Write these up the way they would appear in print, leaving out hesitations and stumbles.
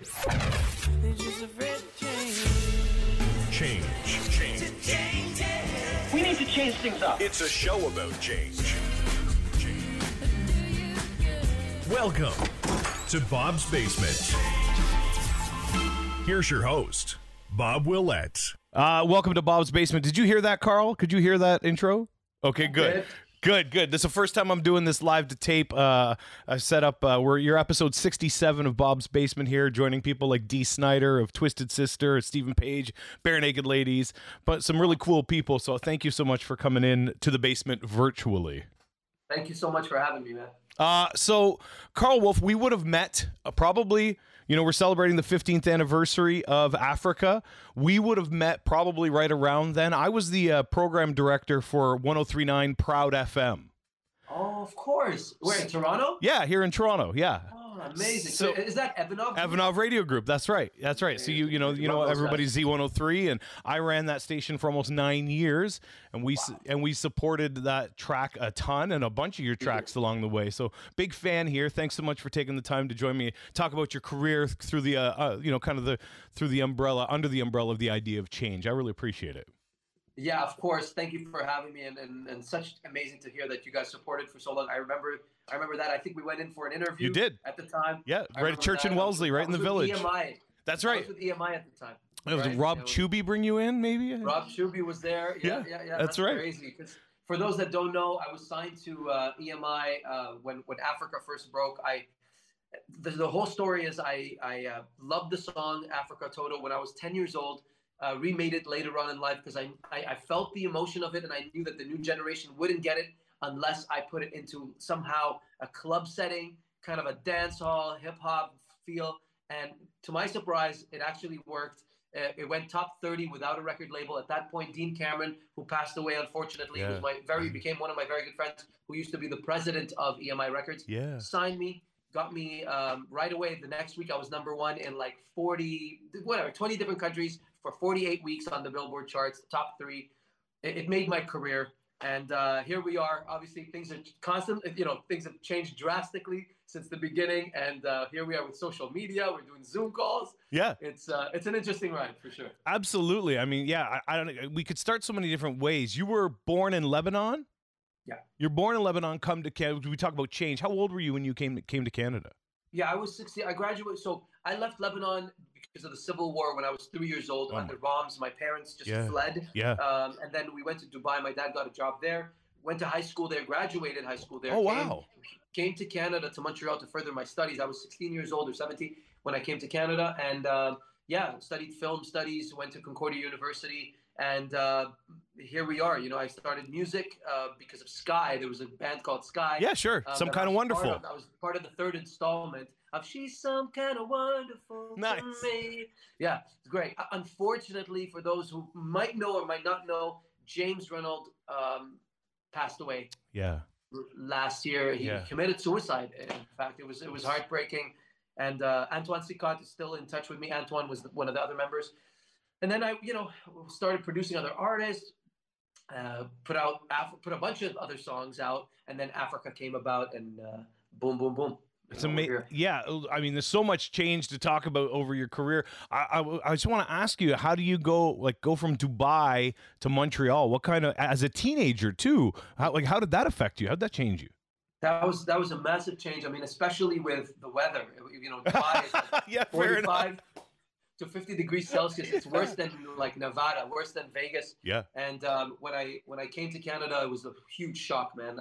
They're just afraid to change. Change. We need to change things up. It's a show about change. Welcome to Bob's Basement. Here's your host, Bob Willett. Welcome to Bob's Basement. Did you hear that, Carl? Could you hear that intro? Okay, good. Good. This is the first time I'm doing this live to tape. I set up, you're episode 67 of Bob's Basement here, joining people like Dee Snider of Twisted Sister, Stephen Page, Bare Naked Ladies, but some really cool people. So thank you so much for coming in to the basement virtually. Thank you so much for having me, man. So Carl Wolf, we would have met probably, we're celebrating the 15th anniversary of Africa. We would have met probably right around then. I was the program director for 103.9 Proud FM. Oh, of course. Where, in Toronto? Yeah, here in Toronto. Yeah. Oh, amazing. So is that Evanov? Evanov Radio Group. That's right. So you know everybody's Z103, and I ran that station for almost 9 years, and we supported that track a ton and a bunch of your tracks along the way. So big fan here. Thanks so much for taking the time to join me, talk about your career through the under the umbrella of the idea of change. I really appreciate it. Yeah, of course. Thank you for having me, and such amazing to hear that you guys supported for so long. I remember that. I think we went in for an interview. You did at the time. Yeah, right at Church in Wellesley, right in the village. EMI. That's right. I was with EMI at the time. Was Rob Chubby bring you in, maybe? Rob Chubby was there. Yeah. That's right. Crazy. Because for those that don't know, I was signed to EMI when Africa first broke. The whole story is I loved the song Africa Toto when I was 10 years old. Remade it later on in life because I felt the emotion of it, and I knew that the new generation wouldn't get it unless I put it into somehow a club setting, kind of a dance hall, hip hop feel. And to my surprise, it actually worked. It went top 30 without a record label. At that point, Dean Cameron, who passed away unfortunately, became one of my very good friends, who used to be the president of EMI Records, signed me. Got me right away. The next week, I was number one in like 20 different countries for 48 weeks on the Billboard charts, top 3. It made my career. And here we are. Obviously, things are constantly, things have changed drastically since the beginning. And here we are with social media. We're doing Zoom calls. Yeah. It's an interesting ride for sure. Absolutely. I mean, I don't. We could start so many different ways. You were born in Lebanon? Yeah. You're born in Lebanon, come to Canada. We talk about change. How old were you when you came to Canada? Yeah, I was 16. I graduated. So I left Lebanon because of the civil war when I was 3 years old under bombs. My parents just fled. Yeah. And then we went to Dubai. My dad got a job there. Went to high school there. Graduated high school there. Oh, wow. Came to Canada, to Montreal to further my studies. I was 16 years old or 17 when I came to Canada. And studied film studies. Went to Concordia University. And here we are. I started music because of Sky. There was a band called Sky. Yeah, sure. Some Kind of Wonderful. I was part of the third installment of She's Some Kind of Wonderful nice. To Me. Yeah, it's great. Unfortunately, for those who might know or might not know, James Reynolds passed away. Yeah. Last year, he committed suicide. In fact, it was heartbreaking. And Antoine Sicot is still in touch with me. Antoine was one of the other members. And then I, started producing other artists, put a bunch of other songs out, and then Africa came about, and boom, boom, boom. It's amazing. Yeah, I mean, there's so much change to talk about over your career. I just want to ask you, how do you go from Dubai to Montreal? What kind of, as a teenager too? How did that affect you? How did that change you? That was a massive change. I mean, especially with the weather. Dubai is like 45 to 50 degrees Celsius. It's worse than like Nevada, worse than Vegas. Yeah. And when I came to Canada, it was a huge shock, man.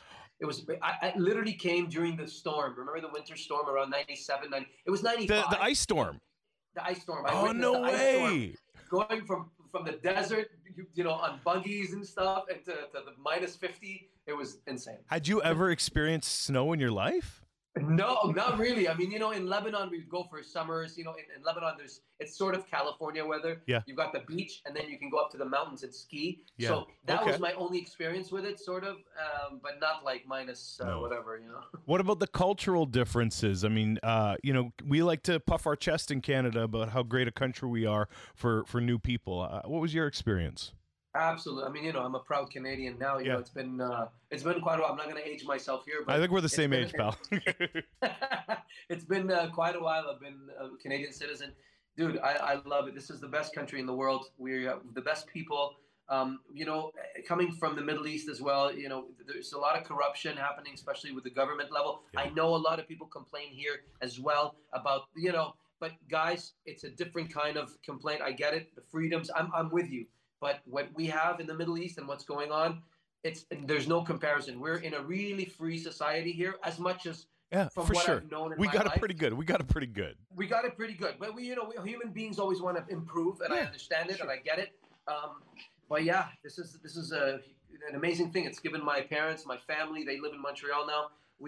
I literally came during the storm. Remember the winter storm around 97? It was 95. The ice storm. The ice storm. Oh, no way. Going from the desert, on buggies and stuff, and to the minus 50, it was insane. Had you ever experienced snow in your life? No, not really. I mean, in Lebanon, we would go for summers. In Lebanon, it's sort of California weather. Yeah. You've got the beach, and then you can go up to the mountains and ski. Yeah. So that was my only experience with it, sort of, but not like minus whatever, What about the cultural differences? I mean, we like to puff our chest in Canada about how great a country we are for new people. What was your experience? Absolutely. I mean, I'm a proud Canadian now. You Yeah. know, it's been quite a while. I'm not going to age myself here, but I think we're the it's same been- age, pal. it's been quite a while. I've been a Canadian citizen. Dude, I love it. This is the best country in the world. We're the best people. Coming from the Middle East as well, there's a lot of corruption happening, especially with the government level. Yeah. I know a lot of people complain here as well about, but guys, it's a different kind of complaint. I get it. The freedoms, I'm with you. But what we have in the Middle East and what's going on, there's no comparison. We're in a really free society here, as much as Yeah, from for what sure. I've known in We my got life. it pretty good. We got it pretty good. We got it pretty good, but we human beings always want to improve, and I Yeah, understand it and I get it. But yeah, this is an amazing thing. It's given my parents, my family. They live in Montreal now.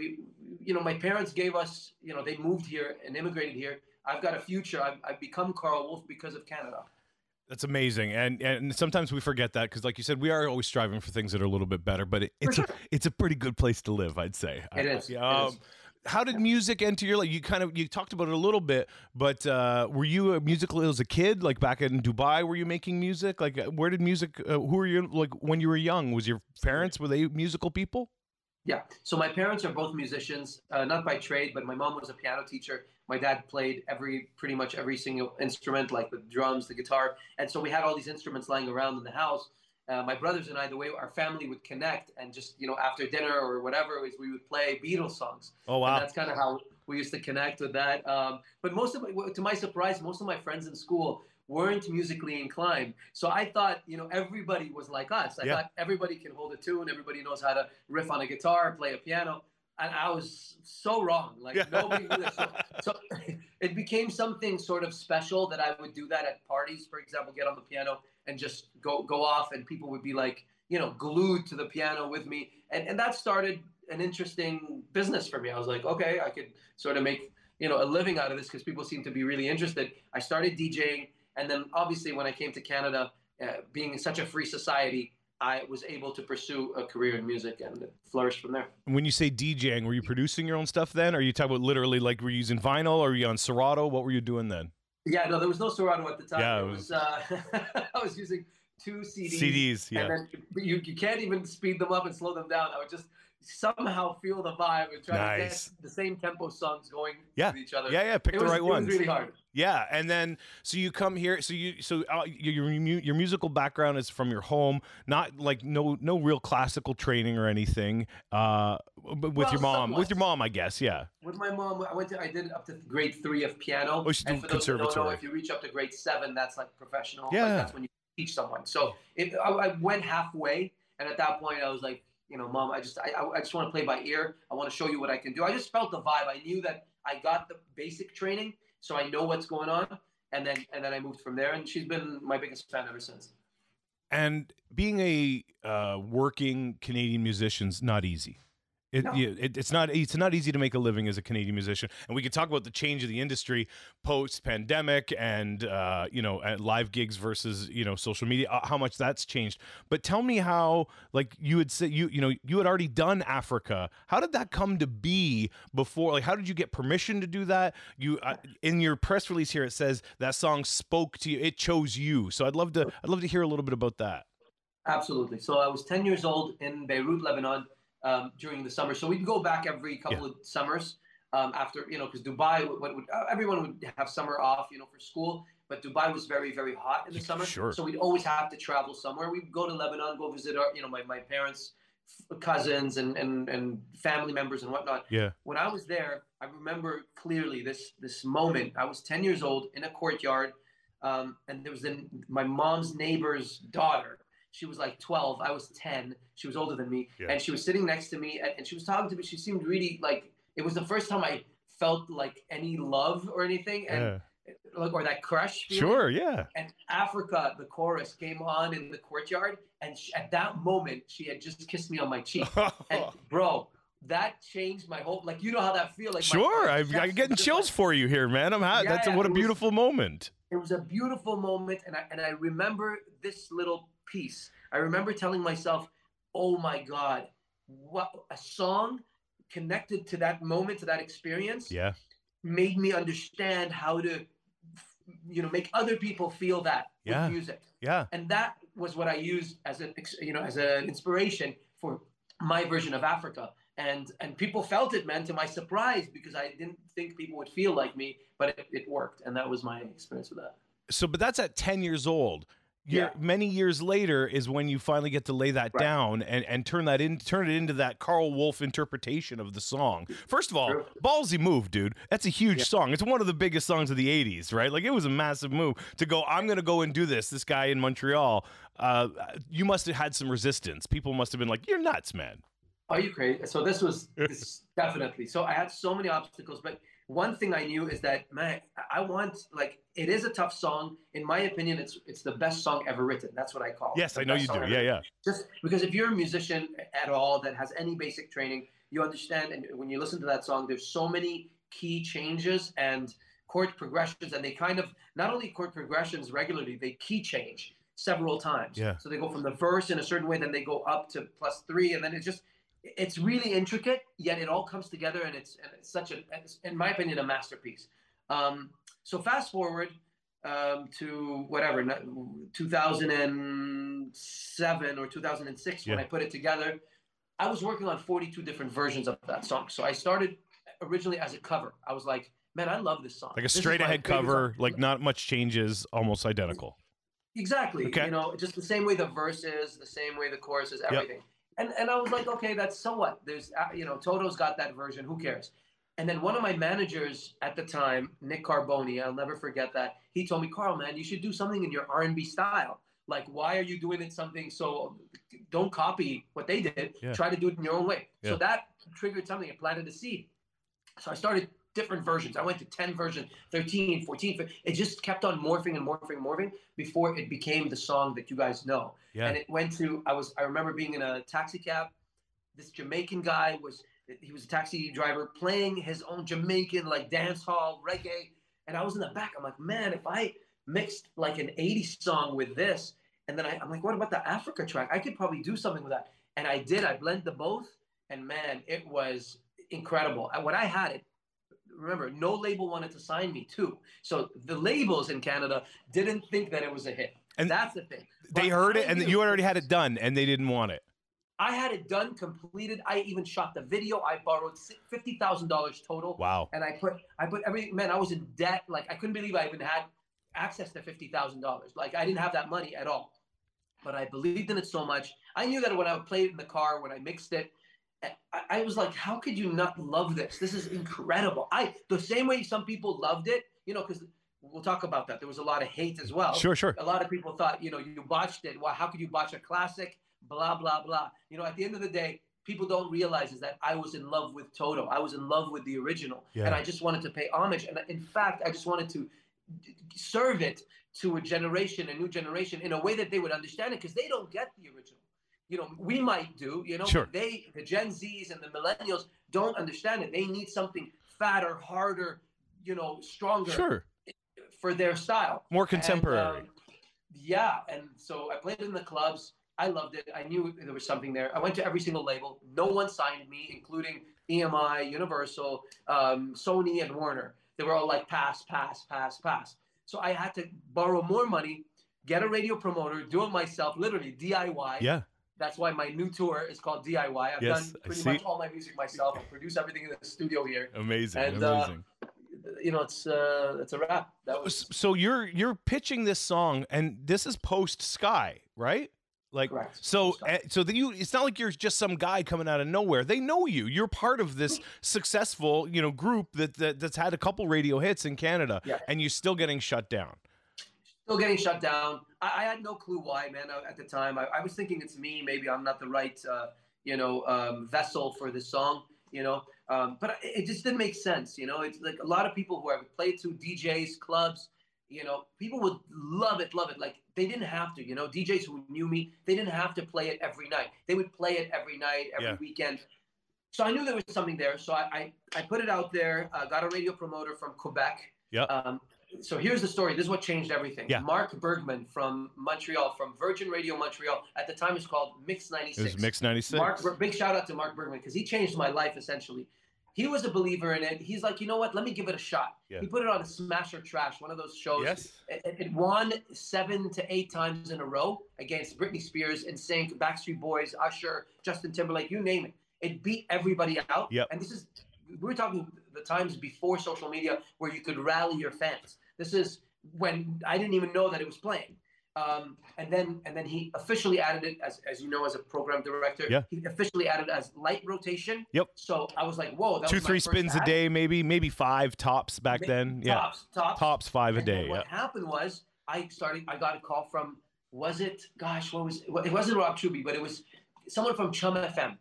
My parents gave us. They moved here and immigrated here. I've got a future. I've become Carl Wolf because of Canada. That's amazing, and sometimes we forget that because, like you said, we are always striving for things that are a little bit better. But it's a pretty good place to live, I'd say. It is. Yeah. It is. How did music enter your life? You talked about it a little bit, but were you a musical as a kid? Like back in Dubai, were you making music? Like where did music? Who were you like when you were young? Was your parents, were they musical people? Yeah. So my parents are both musicians, not by trade, but my mom was a piano teacher. My dad played pretty much every single instrument, like the drums, the guitar. And so we had all these instruments lying around in the house. My brothers and I, the way our family would connect and just, after dinner or whatever, is we would play Beatles songs. Oh, wow. And that's kind of how we used to connect with that. But to my surprise, most of my friends in school weren't musically inclined. So I thought, everybody was like us. I thought everybody can hold a tune. Everybody knows how to riff on a guitar, play a piano. And I was so wrong. Like nobody knew that. So it became something sort of special that I would do that at parties, for example, get on the piano and just go off, and people would be like, glued to the piano with me. And that started an interesting business for me. I was like, okay, I could sort of make, a living out of this because people seem to be really interested. I started DJing. And then obviously when I came to Canada, being in such a free society, I was able to pursue a career in music and it flourished from there. When you say DJing, were you producing your own stuff then? Or are you talking about literally like were you using vinyl or were you on Serato? What were you doing then? Yeah, no, there was no Serato at the time. Yeah, it was I was using 2 CDs. CDs, yeah. And then you can't even speed them up and slow them down. I would just somehow feel the vibe and try to get the same tempo songs going with each other. Yeah, pick the right ones. It was really hard. Yeah, and then so you come here. So your musical background is from your home, not like no real classical training or anything. But with your mom, I guess. Yeah. With my mom, I did up to grade 3 of piano. Oh, she did and for those who don't know, conservatory. if you reach up to grade 7, that's like professional. Yeah. Like, that's when you teach someone. So I went halfway, and at that point, I was like, Mom, I just want to play by ear. I want to show you what I can do. I just felt the vibe. I knew that I got the basic training, so I know what's going on. And then I moved from there, and she's been my biggest fan ever since. And being a working Canadian musician's not easy. It's not easy to make a living as a Canadian musician, and we could talk about the change of the industry post pandemic and at live gigs versus social media, how much that's changed. But tell me how, like you had said, you had already done Africa. How did that come to be before? Like, how did you get permission to do that? You in your press release here it says that song spoke to you. It chose you. So I'd love to hear a little bit about that. Absolutely. So I was 10 years old in Beirut, Lebanon. During the summer, so we'd go back every couple of summers after, because Dubai, everyone would have summer off, for school, but Dubai was very, very hot in the summer. Sure. So we'd always have to travel somewhere. We'd go to Lebanon, go visit our, my parents, cousins, and family members and whatnot. Yeah. When I was there, I remember clearly this moment. I was 10 years old in a courtyard, and there was my mom's neighbor's daughter. She was like 12. I was 10. She was older than me. Yeah. And she was sitting next to me and she was talking to me. She seemed really like, it was the first time I felt like any love or anything. And or that crush feeling. Sure, yeah. And Africa, the chorus came on in the courtyard. And at that moment, she had just kissed me on my cheek. And bro, that changed my whole, like, how that feels. Like, sure, I'm getting chills for you here, man. What a beautiful moment. It was a beautiful moment. And I remember this little piece. I remember telling myself, oh my God, what a song connected to that moment, to that experience, made me understand how to, make other people feel that with music. Yeah. And that was what I used as as an inspiration for my version of Africa. And people felt it, man, to my surprise, because I didn't think people would feel like me, but it worked. And that was my experience with that. So, but that's at 10 years old. Yeah. Many years later is when you finally get to lay that down and turn it into that Carl Wolf interpretation of the song. First of all, True. ballsy move, dude. That's a huge song. It's one of the biggest songs of the 80s, right? Like, it was a massive move to go, I'm going to go and do this. This guy in Montreal, you must have had some resistance. People must have been like, you're nuts, man. Are you crazy? So this definitely. So I had so many obstacles, but one thing I knew is that, man, I want, like, it is a tough song. In my opinion, it's the best song ever written. That's what I call it. Yes, I know you do. Yeah. Just because if you're a musician at all that has any basic training, you understand. And when you listen to that song, there's so many key changes and chord progressions, and they kind of, not only chord progressions regularly, they key change several times. Yeah. So they go from the verse in a certain way, then they go up to +3, and then it's really intricate, yet it all comes together, and it's such in my opinion, a masterpiece. So fast forward to whatever, 2007 or 2006 when I put it together. I was working on 42 different versions of that song. So I started originally as a cover. I was like, man, I love this song. Like a straight ahead cover, like not much changes, almost identical. Exactly. Okay. You know, just the same way the verse is, the same way the chorus is, everything. And I was like, okay, that's so what? There's, Toto's got that version. Who cares? And then one of my managers at the time, Nick Carboni, I'll never forget that. He told me, Carl, man, you should do something in your R&B style. Like, why are you doing it something? So don't copy what they did. Yeah. Try to do it in your own way. Yeah. So that triggered something. It planted a seed. So I started different versions. I went to 10 versions, 13, 14. 15. It just kept on morphing and morphing before it became the song that you guys know. Yeah. And it went to, I remember being in a taxi cab. This Jamaican guy was a taxi driver playing his own Jamaican, like, dance hall, reggae. And I was in the back. I'm like, man, if I mixed like an 80s song with this, and then I'm like, what about the Africa track? I could probably do something with that. And I did. I blended the both. And man, it was incredible. When I had it, remember, no label wanted to sign me too. So the labels in Canada didn't think that it was a hit. And that's the thing. They heard it, and you already had it done, and they didn't want it. I had it done, completed. I even shot the video. I borrowed $50,000 total. Wow. And I put everything. Man, I was in debt. Like, I couldn't believe I even had access to $50,000. Like, I didn't have that money at all. But I believed in it so much. I knew that when I would play it in the car, when I mixed it, I was like, how could you not love this? This is incredible. The same way some people loved it, because we'll talk about that. There was a lot of hate as well. Sure. A lot of people thought, you botched it. Well, how could you botch a classic? Blah, blah, blah. At the end of the day, people don't realize is that I was in love with Toto. I was in love with the original. Yeah. And I just wanted to pay homage. And in fact, I just wanted to serve it to a new generation, in a way that they would understand it, because they don't get the original. We might do, sure. The Gen Zs and the millennials don't understand it. They need something fatter, harder, stronger. Sure. For their style. More contemporary. And so I played in the clubs. I loved it. I knew there was something there. I went to every single label. No one signed me, including EMI, Universal, Sony, and Warner. They were all like, pass. So I had to borrow more money, get a radio promoter, do it myself, literally DIY. Yeah. That's why my new tour is called DIY. I've done pretty much all my music myself. I produce everything in the studio here. Amazing. It's a wrap. So you're pitching this song, and this is post Sky, right? Like, correct. It's not like you're just some guy coming out of nowhere. They know you. You're part of this successful, group that's had a couple radio hits in Canada, and you're still getting shut down. Still getting shut down. I had no clue why, man. At the time, I was thinking it's me. Maybe I'm not the right, vessel for this song. But it just didn't make sense. It's like a lot of people who I would play to, DJs, clubs. People would love it. Like, they didn't have to, DJs who knew me, they didn't have to play it every night. They would play it every night, every weekend. So I knew there was something there. So I put it out there, got a radio promoter from Quebec. Yeah. So here's the story. This is what changed everything. Yeah. Mark Bergman from Montreal, from Virgin Radio Montreal. At the time, it's called Mix 96. It was Mix 96. Big shout out to Mark Bergman, because he changed my life, essentially. he was a believer in it. He's like, you know what? Let me give it a shot. Yeah. He put it on a Smash or Trash, one of those shows. Yes. It won 7 to 8 times in a row against Britney Spears, NSYNC, Backstreet Boys, Usher, Justin Timberlake, you name it. It beat everybody out. Yep. And we're talking the times before social media where you could rally your fans. This is when I didn't even know that it was playing. And then he officially added it as you know, as a program director. Yeah. He officially added as light rotation. Yep. So I was like, whoa, that 2, was my 3 first spins a ad. day, maybe 5 tops back then. Yeah. Tops 5 a And then day. what happened was I got a call from, it wasn't Rob Truby, but it was someone from Chum FM.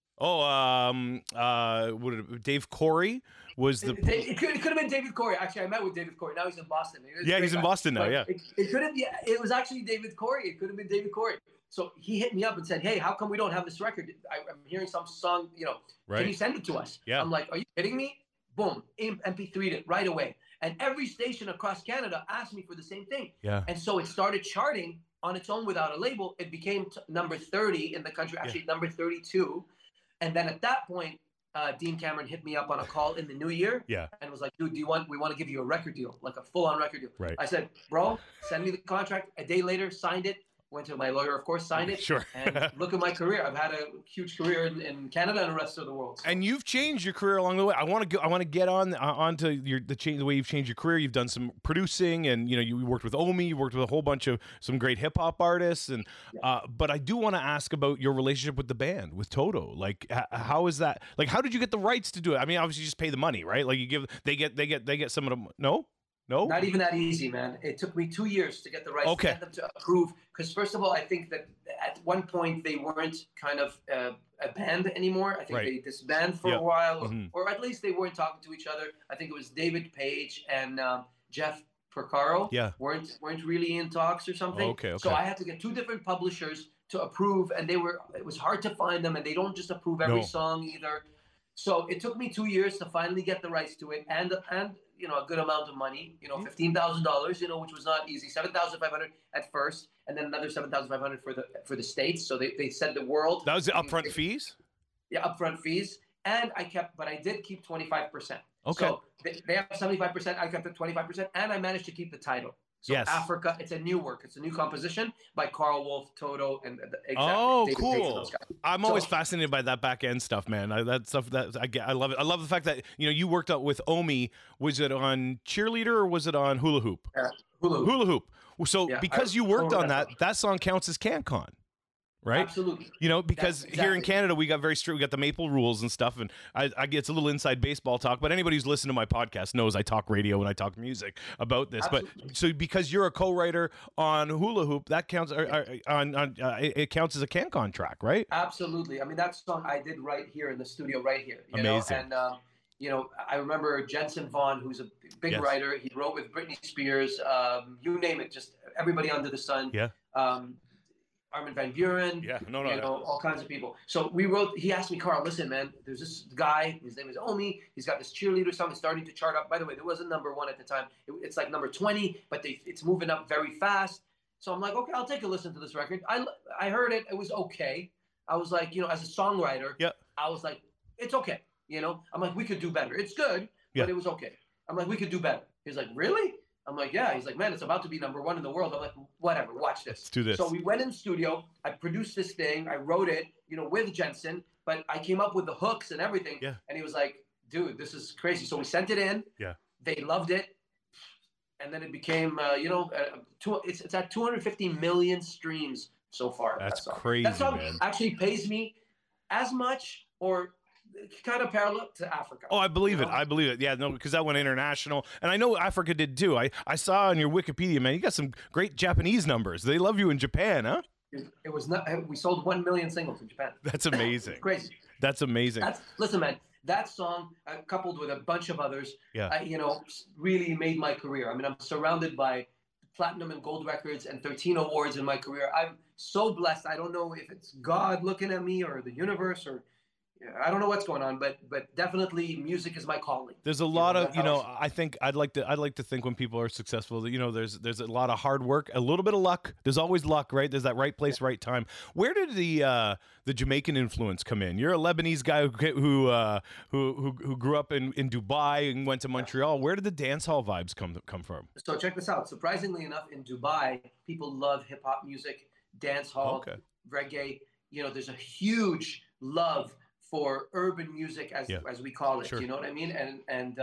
Dave Corey was the. It could have been David Corey. Actually, I met with David Corey. Now he's in Boston. He's in Boston now. Yeah. It could have. Yeah, it was actually David Corey. It could have been David Corey. So he hit me up and said, "Hey, how come we don't have this record? I'm hearing some song. Right. Can you send it to us?" Yeah. I'm like, "Are you kidding me?" Boom, MP3'd it right away. And every station across Canada asked me for the same thing. Yeah. And so it started charting on its own without a label. It became number 30 in the country. Actually, number 32. And then at that point, Dean Cameron hit me up on a call in the new year. Yeah. And was like, dude, we want to give you a record deal, like a full-on record deal. Right. I said, bro, send me the contract. A day later, signed it. Went to my lawyer, of course, signed it. Sure. And look at my career. I've had a huge career in Canada and the rest of the world. So. And you've changed your career along the way. I want to get onto the way you've changed your career. You've done some producing, and you worked with Omi. You worked with a whole bunch of some great hip hop artists, and but I do want to ask about your relationship with the band, with Toto. Like, how is that? Like, how did you get the rights to do it? I mean, obviously, you just pay the money, right? Like, they get some of them. No. Not even that easy, man. It took me 2 years to get the rights to get them to approve. Because first of all, I think that at one point they weren't kind of a band anymore. I think they disbanded for a while, or at least they weren't talking to each other. I think it was David Page and Jeff Porcaro weren't really in talks or something. Okay. So I had to get 2 different publishers to approve, and it was hard to find them, and they don't just approve every song either. So it took me 2 years to finally get the rights to it, and a good amount of money, $15,000, which was not easy. $7,500 at first, and then another $7,500 for the States. So they said the world. That was the upfront fees. Yeah, upfront fees, and I did keep 25%. Okay. So they have 75%. I kept the 25%, and I managed to keep the title. So yes. Africa, it's a new work. It's a new composition by Carl Wolf, Toto, and David Page and those guys. I'm always fascinated by that back end stuff, man. That stuff I love it. I love the fact that you worked out with Omi. Was it on Cheerleader or was it on Hula Hoop? Hula Hoop. So because you worked on that song counts as CanCon. Right? Absolutely. Because here in Canada, we got very strict. We got the Maple rules and stuff. And I get a little inside baseball talk, but anybody who's listened to my podcast knows I talk radio and I talk music about this. Absolutely. But so because you're a co-writer on Hula Hoop, that counts it counts as a CanCon track, right? Absolutely. I mean, that song I did right here in the studio, right here. Amazing. And I remember Jensen Vaughn, who's a big writer. He wrote with Britney Spears. You name it, just everybody under the sun. Yeah. Armin van Buuren, all kinds of people. So he asked me, Carl, listen, man, there's this guy, his name is Omi. He's got this Cheerleader song that's starting to chart up. By the way, there wasn't number 1 at the time. It's like number 20, but it's moving up very fast. So I'm like, okay, I'll take a listen to this record. I heard it. It was okay. I was like, as a songwriter, I was like, it's okay. I'm like, we could do better. It's good, but it was okay. I'm like, we could do better. He's like, really? I'm like, yeah. He's like, man, it's about to be number 1 in the world. I'm like, whatever, watch this. Let's do this. So we went in the studio. I produced this thing. I wrote it, with Jensen, but I came up with the hooks and everything. Yeah. And he was like, dude, this is crazy. So we sent it in. Yeah. They loved it. And then it became, it's at 250 million streams so far. That's crazy, that song man. actually pays me as much or kind of parallel to Africa. Oh, I believe it. I believe it. Yeah, no, because that went international. And I know Africa did too. I saw on your Wikipedia, man, you got some great Japanese numbers. They love you in Japan, huh? It was not, we sold 1 million singles in Japan. That's amazing. Crazy. That's amazing. Listen, man, that song, coupled with a bunch of others, really made my career. I mean, I'm surrounded by platinum and gold records and 13 awards in my career. I'm so blessed. I don't know if it's God looking at me or the universe or I don't know what's going on, but definitely music is my calling. There's a lot of, I think I'd like to think when people are successful that, there's a lot of hard work, a little bit of luck. There's always luck, right? There's that right place, right time. Where did the Jamaican influence come in? You're a Lebanese guy who grew up in Dubai and went to Montreal. Where did the dance hall vibes come from? So check this out. Surprisingly enough, in Dubai, people love hip hop music, dance hall, reggae. There's a huge love for urban music, as we call it. Sure. You know what I mean? And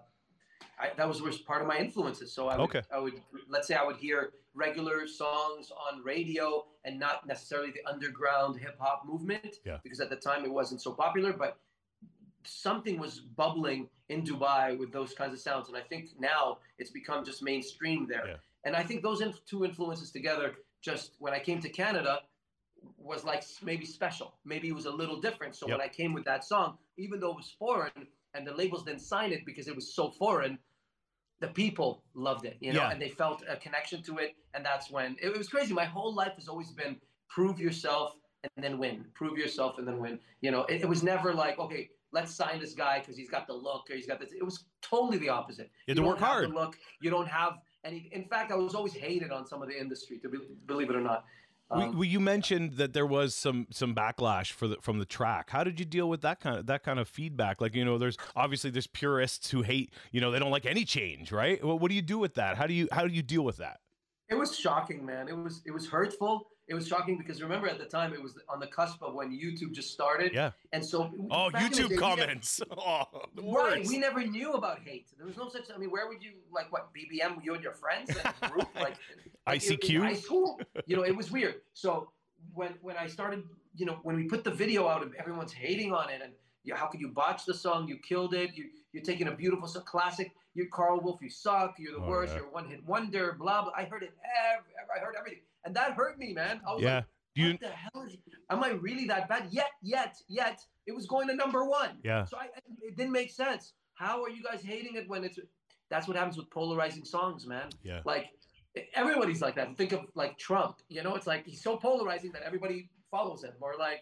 that was part of my influences. So I would let's say I would hear regular songs on radio and not necessarily the underground hip hop movement, because at the time it wasn't so popular, but something was bubbling in Dubai with those kinds of sounds. And I think now it's become just mainstream there. Yeah. And I think those two influences together, just when I came to Canada, was like maybe special. Maybe it was a little different. So when I came with that song, even though it was foreign and the labels didn't sign it because it was so foreign, the people loved it, and they felt a connection to it. And that's when it was crazy. My whole life has always been prove yourself and then win. Prove yourself and then win. It was never like, okay, let's sign this guy because he's got the look or he's got this. It was totally the opposite. You had to work hard. The look. You don't have any. In fact, I was always hated on some of the industry, believe it or not. You mentioned that there was some backlash from the track. How did you deal with that kind of feedback? Like, there's purists who hate, they don't like any change, right? What do you do with that? How do you deal with that? It was shocking, man. It was hurtful. It was shocking because remember at the time it was on the cusp of when YouTube just started. Yeah. And so YouTube comments. The worst. Right. We never knew about hate. There was no such. I mean, where would you BBM? You and your friends in a group ICQ. In high school. It was weird. So when I started, when we put the video out, everyone's hating on it, and how could you botch the song? You killed it. You're taking a beautiful classic. You're Carl Wolf. You suck. You're the worst. You're a one-hit wonder. Blah blah. I heard it. I heard everything. And that hurt me, man. I was like, what the hell am I really that bad? Yet, it was going to #1. Yeah. So it didn't make sense. How are you guys hating it when that's what happens with polarizing songs, man. Yeah. Like, everybody's like that. Think of, like, Trump. It's like he's so polarizing that everybody follows him. Or, like,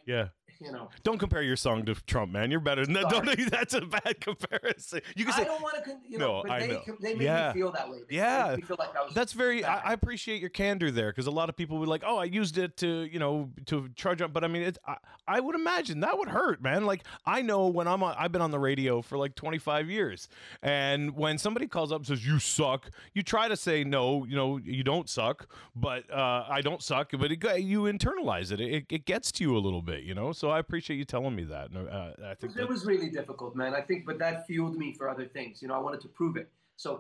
Don't compare your song to Trump, man. You're better than that. Don't. That's a bad comparison. You can say, I don't want to. I know. They made me feel that way. They made me feel like I was. That's very. I appreciate your candor there, because a lot of people would like, I used it to charge up. But I mean, I would imagine that would hurt, man. Like, I know when I've been on the radio for like 25 years, and when somebody calls up and says you suck, you try to say no, you don't suck, but I don't suck, but you internalize it. It gets to you a little bit, So I appreciate you telling me that. I think it was really difficult, man. But that fueled me for other things. I wanted to prove it. So,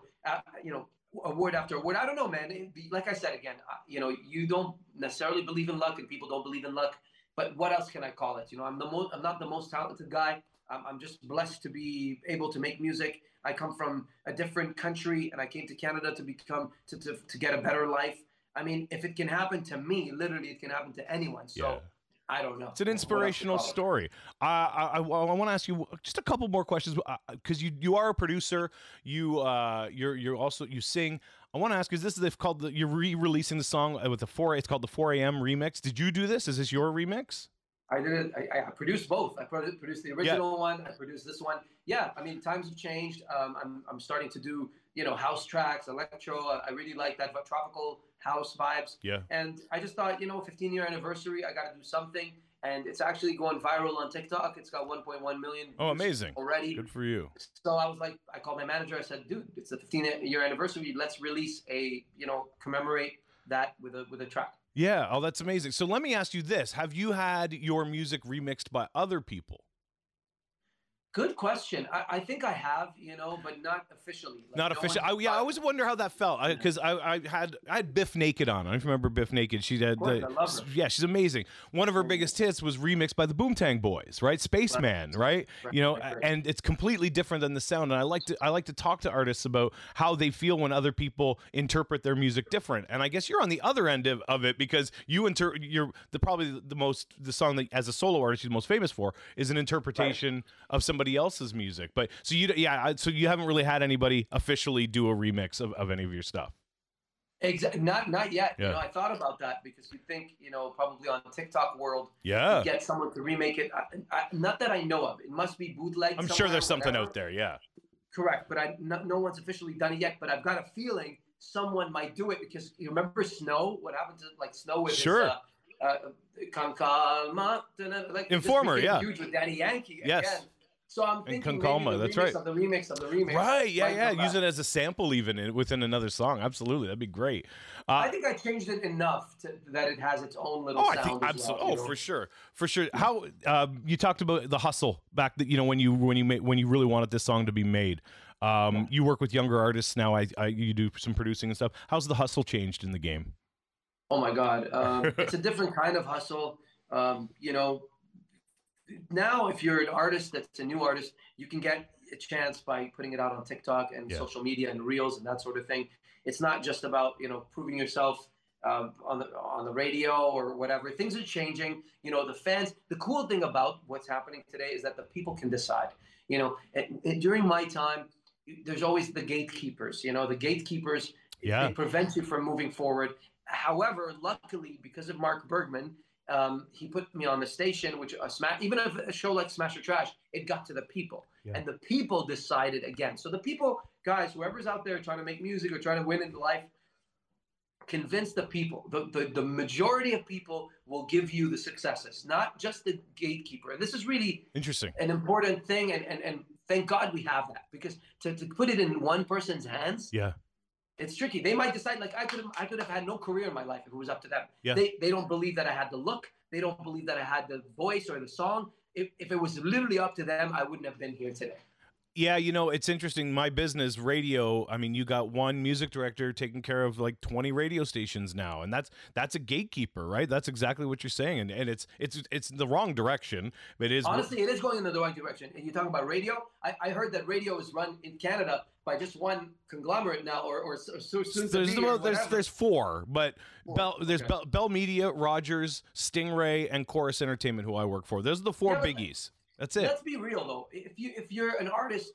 award after award. I don't know, man. Like I said again, you don't necessarily believe in luck, and people don't believe in luck. But what else can I call it? I'm not the most talented guy. I'm just blessed to be able to make music. I come from a different country, and I came to Canada to get a better life. I mean, if it can happen to me, literally, it can happen to anyone. So. I don't know. It's an inspirational story. I want to ask you just a couple more questions, because you are a producer. You're also, you sing. I want to ask, you're re-releasing the song with it's called the 4 a.m. remix. Did you do this? Is this your remix? I did it. I produced both. I produced the original one. I produced this one. Yeah. I mean, times have changed. I'm starting to do, house tracks, electro. I really like that tropical house vibes. Yeah. And I just thought, 15-year anniversary, I got to do something. And it's actually going viral on TikTok. It's got 1.1 million. Oh, amazing. Already. Good for you. So I was like, I called my manager. I said, dude, it's the 15-year anniversary. Let's release commemorate that with a track. Yeah. Oh, that's amazing. So let me ask you this. Have you had your music remixed by other people? Good question. I think I have, but not officially. Not officially. I always wonder how that felt, because I had Biff Naked on. I don't remember Biff Naked. She had, I love her. Yeah, she's amazing. One of her biggest hits was remixed by the Boomtang Boys, right? Spaceman, right? And it's completely different than the sound. And I like to talk to artists about how they feel when other people interpret their music different. And I guess you're on the other end of it, because you're probably the song that as a solo artist you're most famous for is an interpretation of somebody else's music. But so you haven't really had anybody officially do a remix of any of your stuff. Not yet. Yeah. I thought about that because you think, probably on TikTok world, Yeah. you get someone to remake it. Not that I know of. It must be bootleg. I'm sure there's something out there. Yeah. Correct, but no one's officially done it yet. But I've got a feeling someone might do it because you remember Snow? What happened to Snow with Sure. his Con Calma, like Informer, yeah. huge with Daddy Yankee. Yes. Again. So I'm thinking Con maybe Calma, the that's remix right. of the remix of the remix. Right. Yeah. might Yeah. come Use back. it as a sample even within another song. Absolutely. That'd be great. I think I changed it enough that it has its own little Oh, sound. I think as absolutely. well, For sure, for sure. How you talked about the hustle back that when you really wanted this song to be made. You work with younger artists now. You do some producing and stuff. How's the hustle changed in the game? Oh my God, it's a different kind of hustle. Now if you're an artist that's a new artist, you can get a chance by putting it out on TikTok and social media and reels and that sort of thing. It's not just about proving yourself on the radio or whatever. Things are changing. The fans. The cool thing about what's happening today is that the people can decide. During my time, there's always the gatekeepers. The gatekeepers. Yeah. They prevent you from moving forward. However, luckily, because of Mark Bergman, he put me on the station, which even a show like Smash or Trash, it got to the people, and the people decided again. So the people, guys, whoever's out there trying to make music or trying to win in life, convince the people. The majority of people will give you the successes, not just the gatekeeper. And this is really Interesting, an important thing, and thank God we have that, because to put it in one person's hands, it's tricky. They might decide I could have had no career in my life if it was up to them. Yeah. They don't believe that I had the look. They don't believe that I had the voice or the song. If it was literally up to them, I wouldn't have been here today. Yeah, it's interesting. My business, radio, I mean, you got one music director taking care of 20 radio stations now, and that's a gatekeeper, right? That's exactly what you're saying, and it's the wrong direction, but it is. Honestly, it is going in the wrong direction. And you talk about radio. I heard that radio is run in Canada by just one conglomerate now, or so soon to be, or there's four, but Okay. Bell Media, Rogers, Stingray, and Chorus Entertainment, who I work for. Those are the four biggies. That's it. Let's be real though. If you're an artist,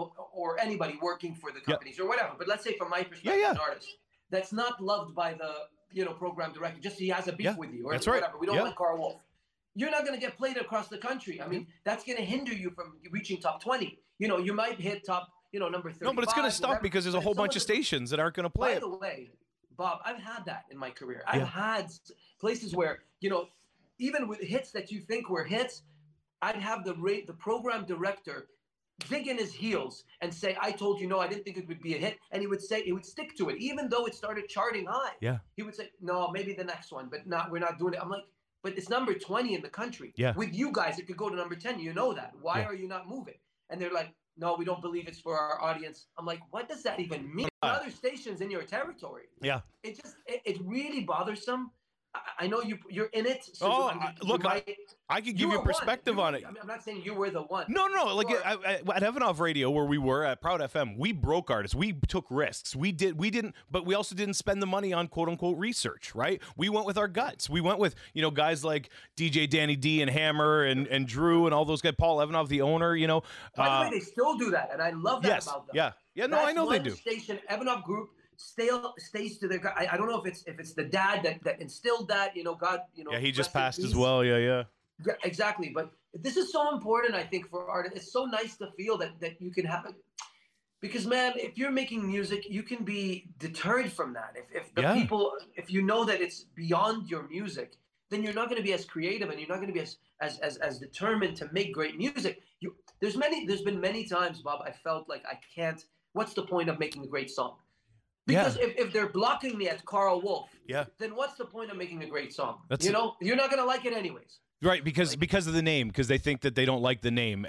or anybody working for the companies or whatever, but let's say from my perspective, an artist that's not loved by the program director, just he has a beef with you or that's whatever. right. We don't like Carl Wolf. You're not going to get played across the country. I mean, that's going to hinder you from reaching top 20. You might hit top, number 35. No, but it's going to stop whatever. because there's a whole bunch of stations that aren't going to play By it. the way, Bob, I've had that in my career. I've had places where, even with hits that you think were hits, I'd have the program director dig in his heels and say, I told you no, I didn't think it would be a hit. And he would stick to it, even though it started charting high. Yeah. He would say, no, maybe the next one, but we're not doing it. I'm like, but it's number 20 in the country. Yeah. With you guys, it could go to number 10. You know that. Why are you not moving? And they're like, no, we don't believe it's for our audience. I'm like, what does that even mean? Other stations in your territory. Yeah. It's really bothersome. I know you're in it. So look, I could give you perspective on it. I'm not saying you were the one. No. At Evanov Radio, where we were at Proud FM, we broke artists. We took risks. We didn't, but we also didn't spend the money on quote unquote research, right? We went with our guts. We went with, guys like DJ Danny D and Hammer and Drew and all those guys, Paul Evanov, the owner, By the way, they still do that. And I love that about them. Yeah. No, I know they do. Station, Evanov Group, stays to their guy. I don't know if it's the dad that instilled that, God, Yeah, he just passed peace. as well. Yeah. Yeah, exactly. But this is so important, I think, for artists. It's so nice to feel that you can have it. Because, man, if you're making music, you can be deterred from that. If the people, if you know that it's beyond your music, then you're not going to be as creative and you're not going to be as determined to make great music. There's been many times, Bob, I felt like I can't. What's the point of making a great song? Because if they're blocking me at Carl Wolf, then what's the point of making a great song? You're not going to like it anyways. Right, because of the name, because they think that they don't like the name,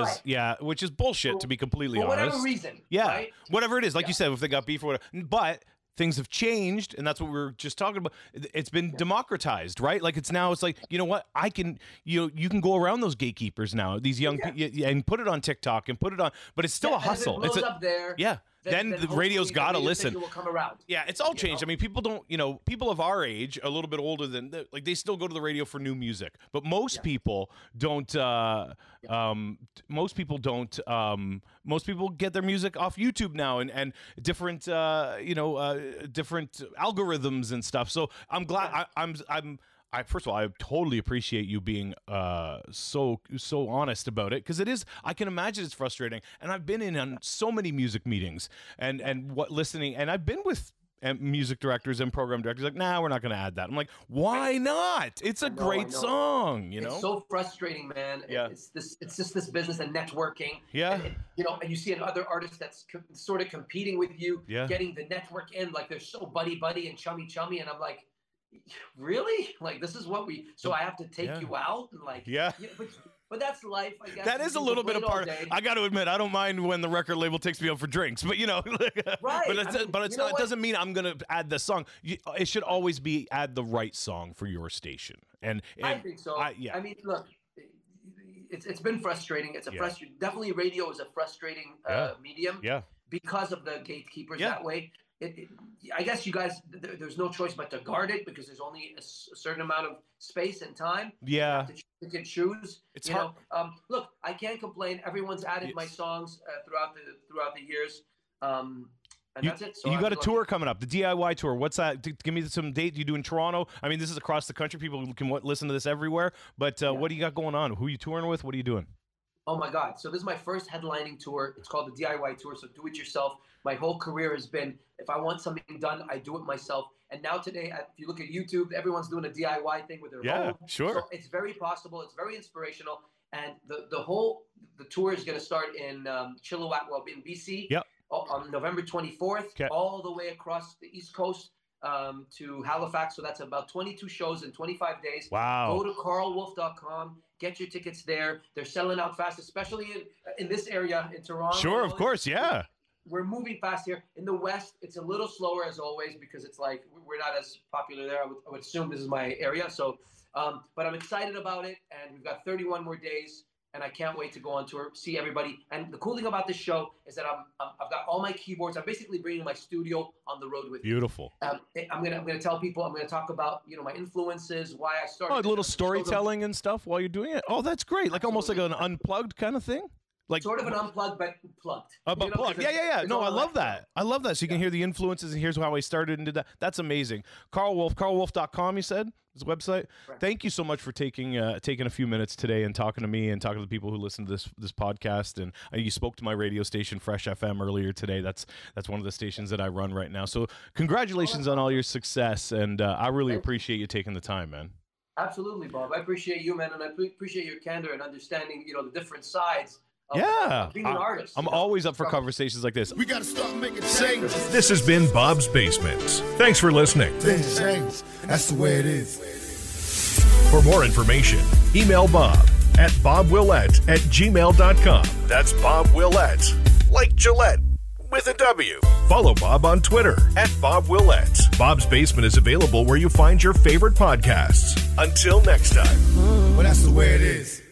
which is bullshit, to be completely honest. For whatever reason. Yeah, right? whatever it is, like you said, if they got beef or whatever. But things have changed, and that's what we were just talking about. It's been democratized, right? Like it's like, you know what? You can go around those gatekeepers now, these young people, and put it on TikTok and put it on, but it's still a hustle. If it blows up there. Yeah. then the radio's hopefully got to the radio listen. station will come around. Yeah, it's all changed. I mean, people don't, people of our age, a little bit older than, like, they still go to the radio for new music. But most people don't, most people get their music off YouTube now and different, different algorithms and stuff. So I'm glad first of all, I totally appreciate you being so honest about it, because it is. I can imagine it's frustrating, and I've been in on so many music meetings and listening, and I've been with music directors and program directors like, nah, we're not going to add that. I'm like, why not? It's a great song, It's so frustrating, man. Yeah. It's just this business and networking. Yeah. And you see another artist that's sort of competing with you, Yeah. getting the network in, like they're so buddy and chummy, and I'm like, really? Like, this is what so I have to take you out and like, but that's life, I guess. That is a little bit of part. I got to admit, I don't mind when the record label takes me out for drinks, but right. It doesn't mean I'm going to add the song. It should always be add the right song for your station. And I think so. I mean, look, it's been frustrating. It's frustrating. Definitely, radio is a frustrating medium. Yeah. Because of the gatekeepers that way. I guess you guys, there's no choice but to guard it, because there's only a certain amount of space and time. Yeah. You can choose. It's hard. Look, I can't complain. Everyone's added my songs throughout the years. And that's it. So you got a tour coming up, the DIY tour. What's that? Give me some date. You do in Toronto? I mean, this is across the country. People can listen to this everywhere. But what do you got going on? Who are you touring with? What are you doing? Oh my God. So this is my first headlining tour. It's called the DIY tour. So do it yourself. My whole career has been, if I want something done, I do it myself. And now today, if you look at YouTube, everyone's doing a DIY thing with their phone. Sure. So it's very possible. It's very inspirational. And the tour is going to start in Chilliwack, in BC. Yep. On November 24th, all the way across the East Coast to Halifax. So that's about 22 shows in 25 days. Wow. Go to carlwolf.com. Get your tickets there. They're selling out fast, especially in this area in Toronto. Sure, of course, yeah. We're moving fast here. In the West, it's a little slower as always, because it's like we're not as popular there. I would assume this is my area. So, but I'm excited about it, and we've got 31 more days, and I can't wait to go on tour, see everybody. And the cool thing about this show is that I've got all my keyboards. I'm basically bringing my studio on the road with me. Beautiful. I'm gonna tell people. I'm gonna talk about my influences, why I started. Oh, a little storytelling and stuff while you're doing it. Oh, that's great. Like almost like an unplugged kind of thing. Like sort of an unplugged, but plugged. But plugged. Yeah. No, I love that. I love that. So you can hear the influences, and here's how I started and did that. That's amazing. Carl Wolf, carlwolf.com, you said, his website. Right. Thank you so much for taking a few minutes today and talking to me and talking to the people who listen to this podcast. And you spoke to my radio station, Fresh FM, earlier today. That's one of the stations that I run right now. So congratulations on all your success, and I really appreciate you taking the time, man. Absolutely, Bob. I appreciate you, man, and I appreciate your candor and understanding, the different sides. Being an artist. I'm always up for conversations like this. We got to start making changes. This has been Bob's Basement. Thanks for listening. Things change. That's the way it is. For more information, email Bob at bobwillette@gmail.com. That's Bob Willette, like Gillette, with a W. Follow Bob on Twitter @BobWillette. Bob's Basement is available where you find your favorite podcasts. Until next time. Well, that's the way it is.